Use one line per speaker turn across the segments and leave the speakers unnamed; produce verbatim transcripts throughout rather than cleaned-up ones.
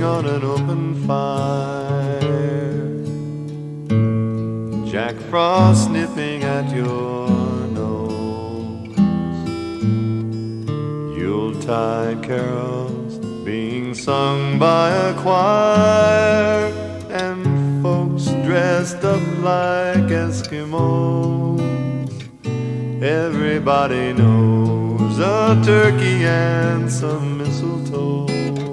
roasting on an open fire, Jack Frost nipping at your nose, Yuletide carols being sung by a choir, and folks dressed up like Eskimos. Everybody knows a turkey and some mistletoe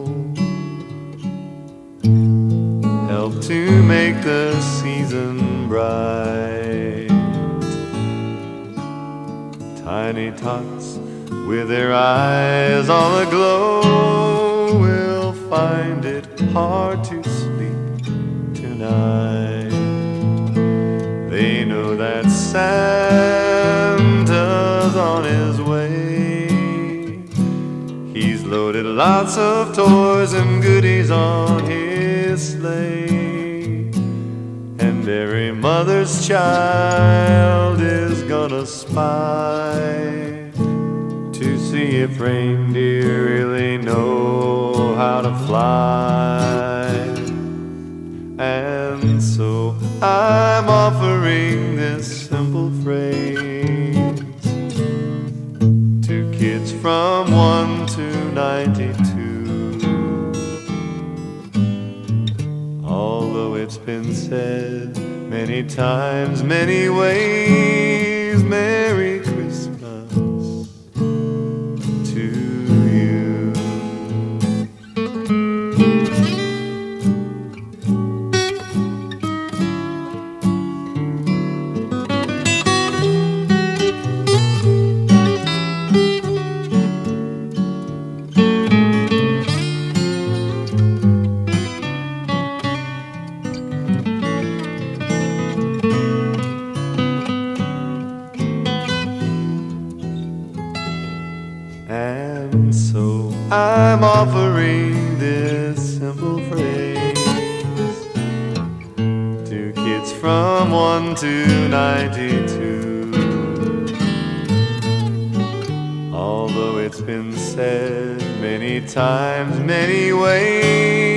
help to make the season bright. Tiny tots with their eyes all aglow will find it hard to sleep tonight. They know that Santa's on his way. He's loaded lots of toys and goodies on his sleigh, and every mother's child is gonna spy to see if reindeer really know how to fly. And so I'm offering this simple phrase to kids from one to ninety-two. Although it's been said many times, many ways, Merry Christmas to you. And so I'm offering this simple phrase to kids from one to ninety-two. Although it's been said many times, many ways,